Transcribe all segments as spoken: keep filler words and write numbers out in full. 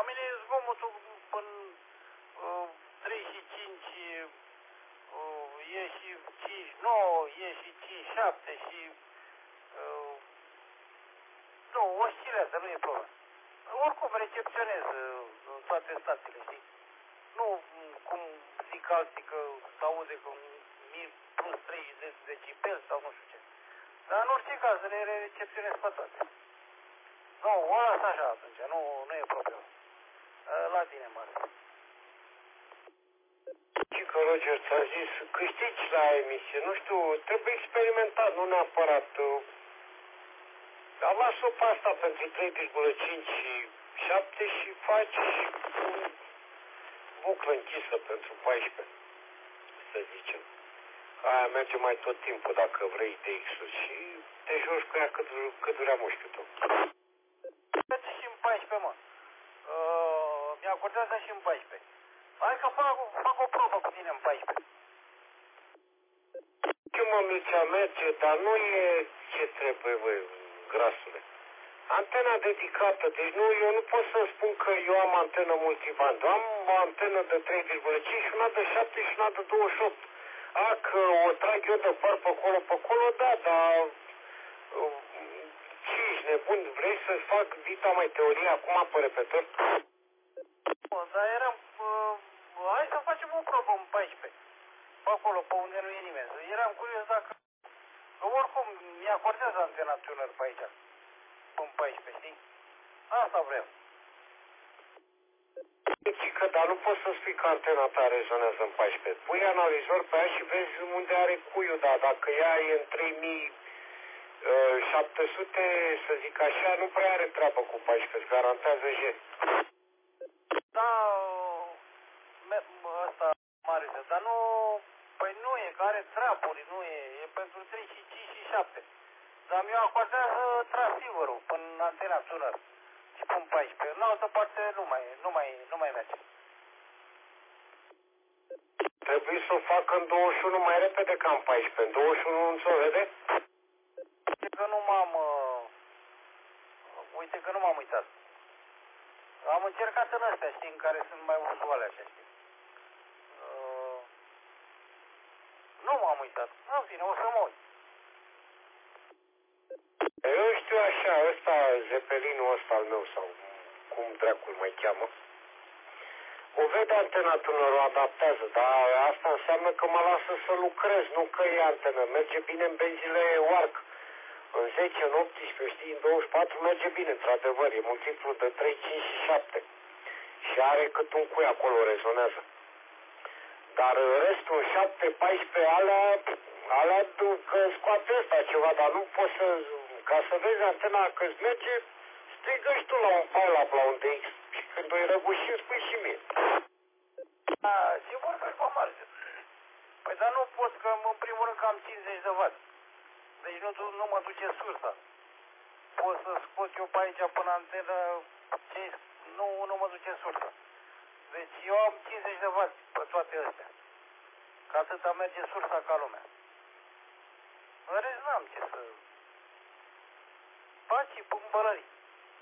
mine zgomotul până uh, treizeci și cinci, uh, e și cinci nouă, e și cinci șapte și uh, nu, oscilează, nu e problemă. Oricum recepționez uh, în toate statele, știi? Nu cum zic alții că se aude că mii plus treizeci de decibeli sau nu știu ce. Dar în orice caz le recepționez pe toate. Nu, o las așa atunci, nu, nu e problemă. La tine, Marta. Și că, Roger, ți-a zis, câștigi la emisie, nu știu, trebuie experimentat, nu neapărat. Dar las-o pe asta pentru trei virgulă cinci și șapte și faci un buclă închisă pentru paisprezece, să zicem. Aia merge mai tot timpul dacă vrei de X-uri și te joci cu ea cât, cât durea mușchiul tău. Merge și în paisprezece, mă. Uh, mi-acordează și în paisprezece. Hai că fac, fac o probă cu tine în paisprezece. Ce mă, Mircea, merge, dar nu e ce trebuie, băi, grasule. Antena dedicată, deci nu, eu nu pot să spun că eu am antenă multiband. Am o antenă de trei virgulă cinci și una de șapte și una de douăzeci și opt. A, că o trag eu de par pe acolo, pe acolo, da, dar uh, ce ești nebun? Vrei să-ți fac dita mai teorie acum pe repetor? Bă, dar eram, uh, hai să facem o probă în paisprezece. Pe acolo, pe unde nu e nimeni. Eram curios dacă, că oricum mi-acordează antena tuner pe aici. În paisprezece, știi? Asta vreau. Că, dar nu poți să spui că antena ta rezonează în paisprezece. Pui analizor pe ea și vezi unde are cuiul, dar dacă ea e în trei mii șapte sute, să zic așa, nu prea are treabă cu paisprezece, garantează J. Da, ăsta mare, dar nu, păi nu e, că are trapuri, nu e, e pentru trei și cinci și șapte. Dar mi-o acordează transceiverul până în antena tuner. Și pun paisprezece. În altă parte nu mai, nu mai, nu mai merge. Trebuie să o fac în douăzeci și unu mai repede ca în paisprezece. În douăzeci și unu nu se vede? Uite că nu m-am... Uh, uite că nu m-am uitat. Am încercat în astea, știi, în care sunt mai uzuale așa, știi. Uh, nu m-am uitat. În fine, o să mă uit. Eu știu așa, ăsta, zepelinul ăsta al meu, sau cum dracul mai cheamă, o vede antena tuner, o adaptează, dar asta înseamnă că mă lasă să lucrez, nu că e antenă. Merge bine în benzile W A R C. În zece, în optsprezece, știi, în douăzeci și patru merge bine, într-adevăr, e multiplu de trei, cinci și șapte. Și are cât un cui acolo, rezonează. Dar restul, șapte, paisprezece, alea, alea că scoate ăsta ceva, dar nu poți să, ca să vezi antena că-ți merge, strigă și tu la un pileup, la un D X, și când o-i răgușim, spui și mie. Da, sigur că e pe marge. Păi dar nu pot, că în primul rând că am cincizeci de watt. Deci nu, nu mă duce sursa. Pot să scot eu pe aici până antenă, ce, nu, nu mă duce sursa. Deci eu am cincizeci de watt pe toate astea. Că atâta merge sursa ca lumea. În rest n-am ce să... Faci și pun bălării.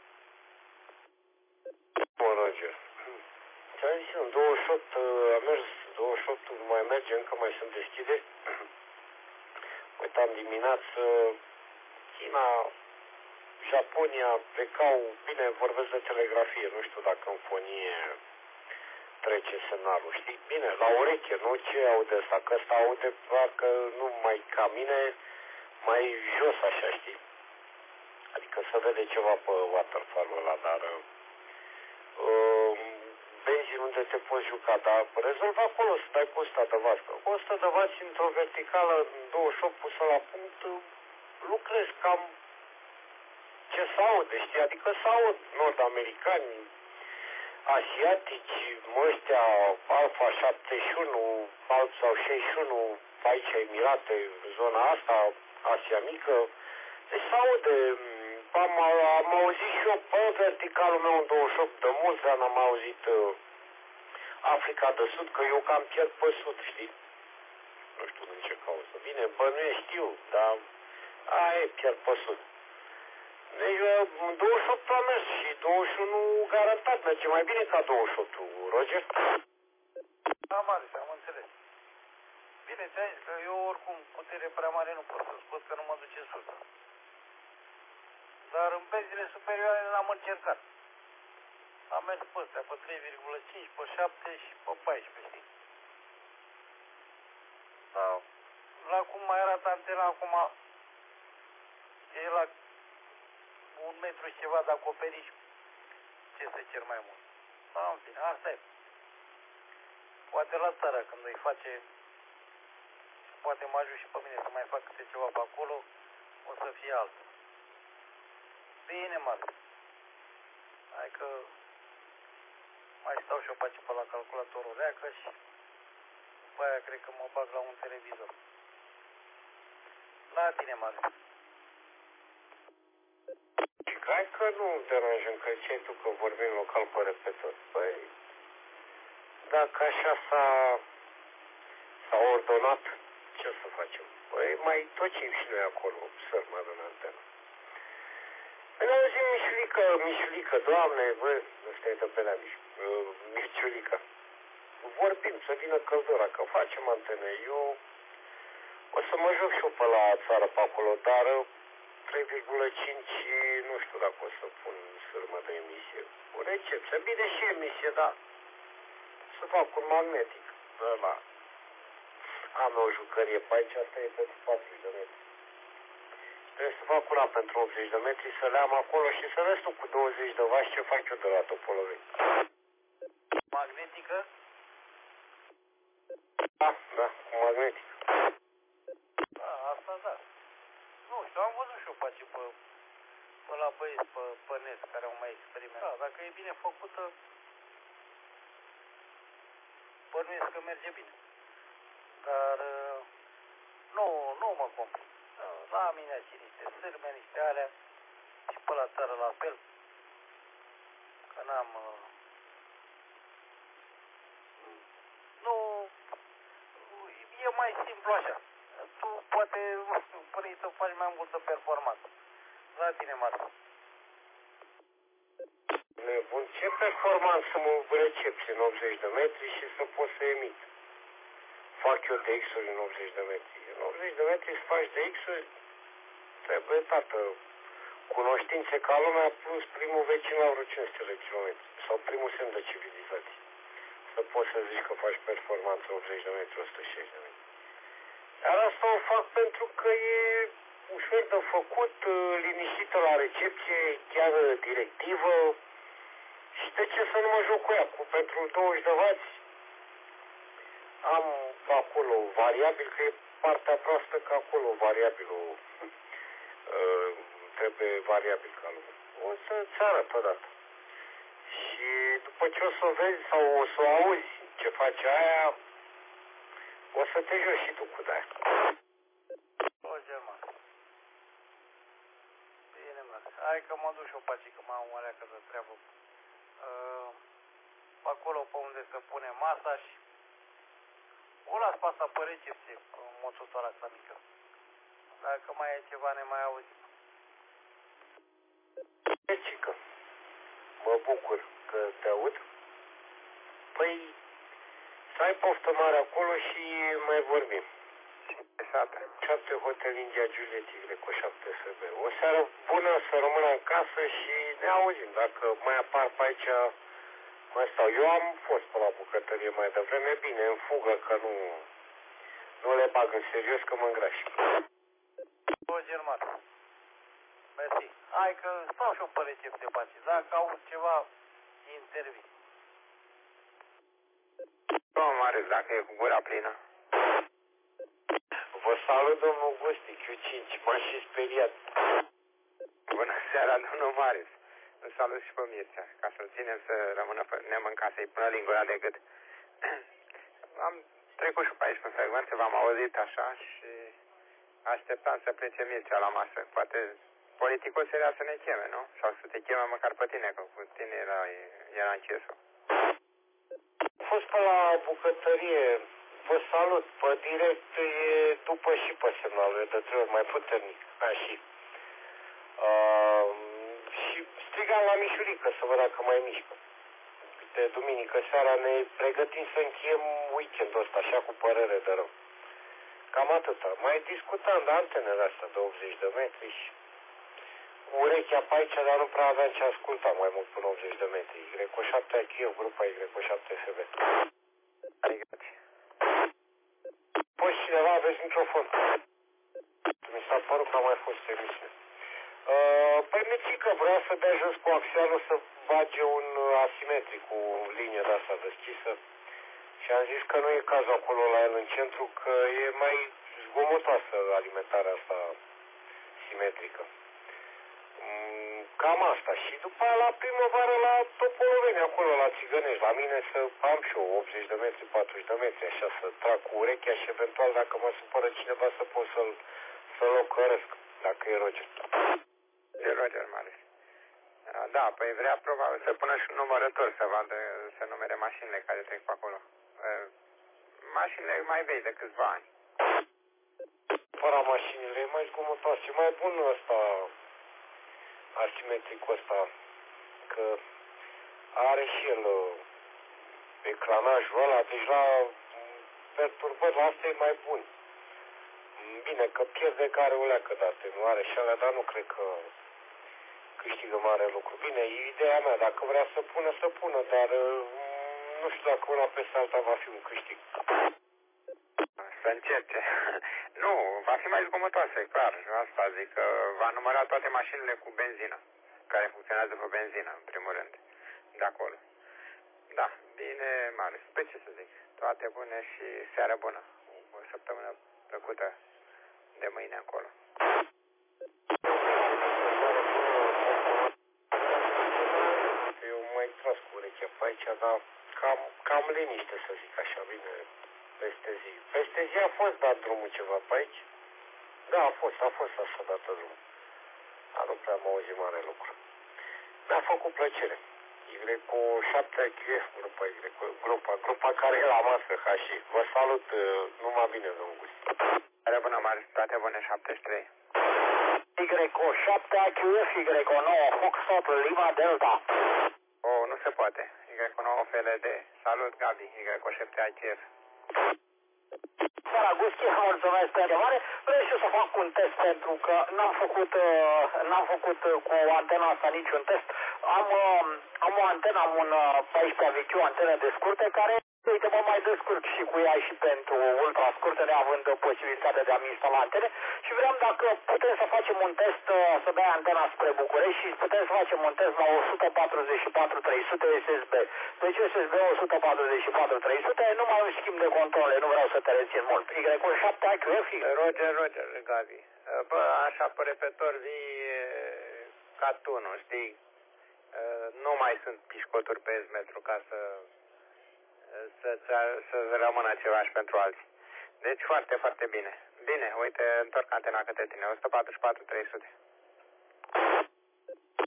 Bun, Roger. Ți-am zis, în douăzeci și opt a mers, douăzeci și opt nu mai merge, încă mai sunt deschide. Uitam dimineață, China, Japonia plecau, bine, vorbesc de telegrafie, nu știu dacă în fonie trece semnalul, știi? Bine, la ureche, nu ce aude ăsta, că ăsta aude parcă nu mai ca mine, mai jos așa, știi? Adică să vede ceva pe waterfall-ul ăla, dar uh, benzin unde te poți juca, dar rezolv acolo să dai cu o sută de watt. Cu o sută de watt într-o verticală douăzeci și opt pusă la punct, lucrezi cam ce se aude, știi? Adică se aud nord-americani, asiatici, ăștia Alfa șaptezeci și unu, Alfa sau șaizeci și unu, aici Emirate, zona asta, Asia Mică, deci se aude. Am, am auzit și eu pe verticalul meu în douăzeci și opt, de mulți ani am auzit uh, Africa de Sud, că eu cam pierd pe Sud, știi? Nu știu din ce cauză. Bine, bănuiești, știu, dar aia e, pierd pe Sud. Deci douăzeci și opt a mers și douăzeci și unu garantat merge mai bine ca douăzeci și opt, Roger. Am ales, am înțeles. Bine, ți-ai zis că eu oricum putere prea mare nu pot să scot, că nu mă duce sus. Dar în benzile superioare l-am încercat. Am mers pe astea, pe trei virgulă cinci, pe șapte și pe paisprezece, știi? Dar la cum mai arată antena acum, e la un metru și ceva de acoperiș, ce să cer mai mult. Da, în fine, asta e. Poate la țară, când îi face, poate mă ajut și pe mine să mai fac câte ceva pe acolo, o să fie altă. Bine, mă. Hai că mai stau și eu pe aici pe la calculatorul leacă și după aia cred că mă bag la un televizor. La tine, mare. Hai că nu deranjăm, că ce tu că vorbim local pe repetor. Păi, dacă așa s-a, s-a ordonat, ce să facem? Păi mai tocim și noi acolo, sărmă în antenă. Păi ne auzim Mișulică, Mișulică, Doamne, bă, ăsta e de pe la Mișulică. Vorbim, să vină căldura, că facem antene. Eu o să mă joc și eu pe la țară pe acolo, dar trei virgulă cinci, nu știu dacă o să pun sârmă de emisie. O recepție, bine și emisie, dar să fac un magnetic. Ăla. Am o jucărie pe aici, asta e pentru patruzeci de metri. Trebuie să fac una pentru optzeci de metri, să le am acolo și să restul cu douăzeci de vați ce fac eu de la Topolovei. Magnetică? Da, da, cu magnetic. Da, asta da. Nu știu, am văzut și eu pe, pe, pe la băieți, pe, pe net, care au mai experimentat. Da, dacă e bine făcută, bănuiesc că merge bine. Dar nu, nu mă complic. La mine și niște sârme, niște alea și pe la țară la fel. Că n-am... Nu... E mai simplu așa. Tu poate vrei să faci mai multă performanță. La tine, Marta. Nebun, ce performanță mă recepție în optzeci de metri și să pot să emit? Fac eu de X-uri în optzeci de metri. În optzeci de metri să faci de X-uri, trebuie, tată, cunoștințe ca lumea plus primul vecin la vreo cinci sute de kilometri. Sau primul semn de civilizație. Să poți să zici că faci performanță optzeci de metri, o sută șaizeci de metri. Dar asta o fac pentru că e ușor de făcut, liniștită la recepție, chiar directivă. Și de ce să nu mă joc cu ea? Cu pentru douăzeci de vați am acolo variabil, că e partea proastă că acolo variabilul uh, trebuie variabil ca lumea. O să-ți arăt odată. Și după ce o să o vezi sau o să o auzi ce face aia, o să te joci și tu cu de-aia. O, German. Bine, mă. Hai că mă duc și eu pe aici, că m-am o leacă de treabă. Uh, pe acolo pe unde se pune masa și o las pe asta pe recepție, cu moțotoara asta mică. Dacă mai e ceva, ne mai auzim. Cică, mă bucur că te aud. Păi, să ai poftă mare acolo și mai vorbim. șapte Hotel India Juliet Y cu șapte F B. O seară bună, să rămână în casă și ne auzim. Dacă mai apar pe aici, mai stau. Eu am fost pe la bucătărie mai devreme, bine, în fugă, că nu, nu le bag în serios, că mă îngraș. O, German. Mersi. Hai că stau și eu pe recepție pe aici. Dacă auzi ceva, intervii. Domnul Marius, dacă e cu gura plină. Vă salut, domnul Gusti, Q cinci, m-am și speriat. Bună seara, domnul Marius. Îl salut și pe Mircea, ca să-l ținem să rămână nemâncasă-i până lingura de gât. Am trecut și pe aici pe frecvență, v-am auzit așa și așteptam să plece Mircea la masă. Poate politicul seria să ne cheme, nu? Sau să te cheme măcar pe tine, că cu tine era, era încesul. Am fost pe la bucătărie. Vă salut, pe direct e după și pe semnalul, e de trei ori mai puternic, ca și. Uh, legat la Mișurică să văd dacă mai mișcă. De duminică seara ne pregătim să încheiem weekendul ăsta, așa cu părere de rău. Cam atâta. Mai discutam de antenele astea de optzeci de metri și cu urechea pe aici, dar nu prea aveam ce asculta mai mult până optzeci de metri. Y O șapte A Q F, grupa Y O șapte F B. Păi cineva aveți microfon. Mi s-a părut că a mai fost emisiune. Uh, păi Micică vrea să dea jos cu axialul să bage un asimetric cu linie de asta deschisă și am zis că nu e cazul acolo la el în centru, că e mai zgomotoasă alimentarea asta simetrică. Mm, cam asta. Și după aia la primăvară la Topoloveni, acolo la Țigănești, la mine să am și eu optzeci de metri, patruzeci de metri, așa să trag cu urechea și eventual dacă mă supără cineva să pot să-l să-l ocăresc, dacă e Roger. De Roger, Marius. Da, păi vrea probabil să pună și un numărător să vadă, să numere mașinile care trec pe acolo. Mașinile mai vechi de câțiva ani. Fără mașinile e mai zgomotoase, mai bun ăsta, asimetricul ăsta, că are și el ecranajul ăla, deci la perturbări, la asta e mai bun. Bine, că pierde care o leacă de atenuare și alea, dar nu cred că câștigă mare lucru. Bine, e ideea mea, dacă vrea să pună, să pună, dar nu știu dacă una peste alta va fi un câștig. Să încerce. Nu, va fi mai zgomotoasă, clar. Asta zic că va număra toate mașinile cu benzină, care funcționează pe benzină, în primul rând, de acolo. Da, bine, Marius. Pe ce să zic? Toate bune și seară bună. O săptămână plăcută de mâine încolo. Eu mai tras cu urechea pe aici, dar cam, cam liniște, să zic așa, bine, peste zi. Peste zi a fost dat drumul ceva pe aici? Da, a fost, a fost așa dată drumul. Dar nu prea am auzit mare lucru. Mi-a făcut plăcere. Y O șapte A Q F, grupa Y, grupa, grupa care e la masă, ha și. Vă salut, numai bine, domnul Gusti. Seară bună, Marius, toate bune, șaptezeci și trei. Y O șapte A Q F, Y O nouă Foxtrot, Lima Delta. Oh, nu se poate. Y O nouă F L D. Salut, Gabi. Y O șapte A Q F. Seara, Gusti, mulțumesc pe mare. Vreau și eu să fac un test pentru că n-am făcut, uh, n-am făcut uh, cu antena asta niciun test. Am, uh, am o antenă, am un uh, paisprezece V Q, o antenă de scurte care, uite, mă mai descurc și cu ea și pentru ultra scurte, neavând posibilitatea de a-mi instala antene. Și vreau dacă putem să facem un test, uh, să dai antena spre București și putem să facem un test la o sută patruzeci și patru trei sute S S B. Deci S S B o sută patruzeci și patru trei sute, numai un schimb de controle, nu vreau să te rețin mult. Y O șapte A Q F. Roger, Roger, Gabi. Bă, așa pe repetor vii ca tunul, știi? Nu mai sunt pișcoturi pe S-metru ca să să, să, să rămână ceva și pentru alții. Deci foarte, foarte bine. Bine, uite, întorc antena către tine. o sută patruzeci și patru trei sute.